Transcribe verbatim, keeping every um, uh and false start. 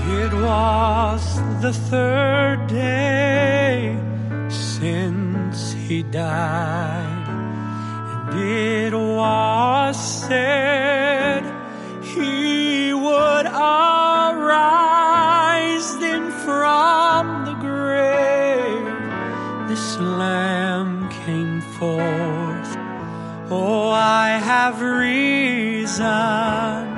It was the third day since he died, and it was said he would arise then from the grave. This Lamb came forth. Oh, I have reason